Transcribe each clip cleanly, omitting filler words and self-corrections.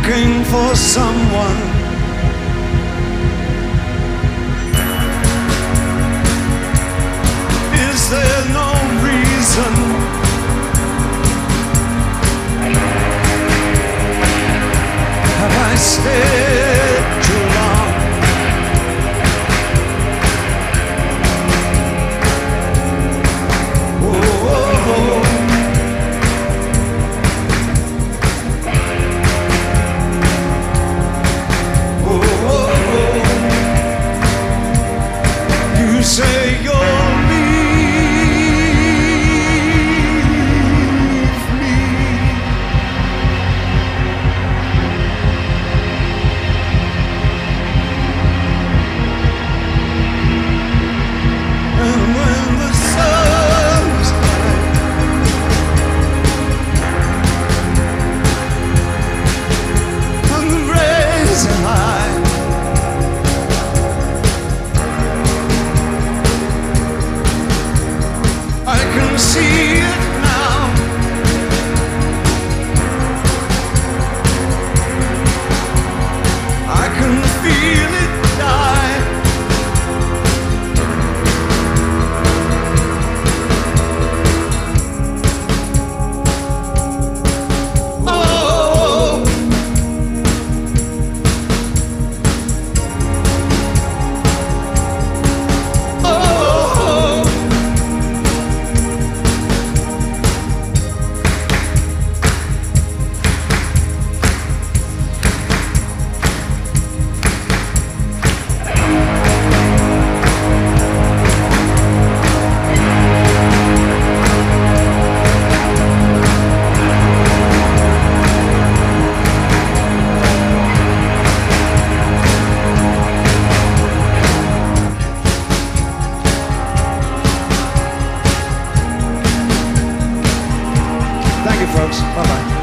looking for someone. Is there no reason? Have I stayed too long? Oh, oh, oh. You say you'll leave me, and when the sun's high, and the rays are high, I can see it now. I can feel it die. Oh, oh, oh. Thank you, folks. Bye-bye.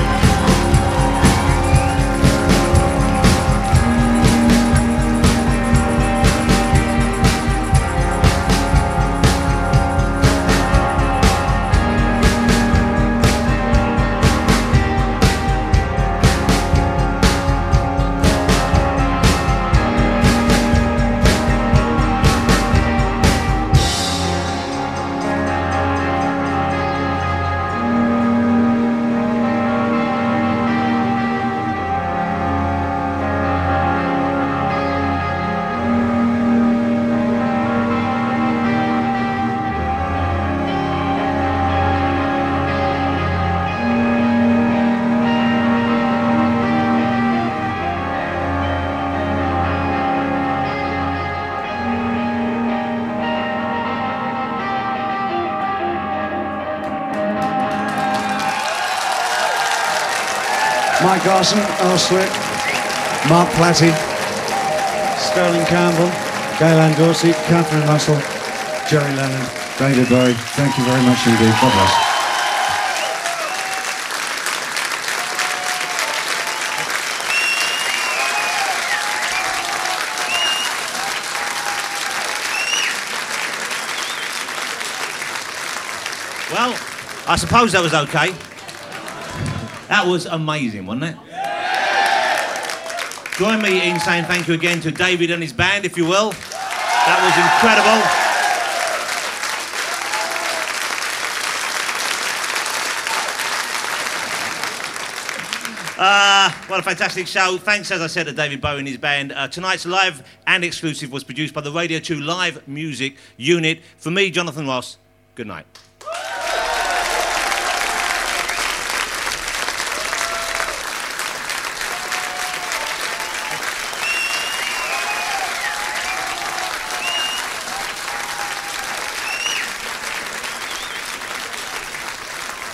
Mike Garson, Earl Slick, Mark Platty, Sterling Campbell, Gaylan Dorsey, Catherine Russell, Jerry Leonard, David Bowie. Thank you very much indeed. God bless. Well, I suppose that was okay. That was amazing, wasn't it? Join me in saying thank you again to David and his band, if you will. That was incredible. What a fantastic show. Thanks, as I said, to David Bowie and his band. Tonight's live and exclusive was produced by the Radio 2 Live Music Unit. For me, Jonathan Ross, good night.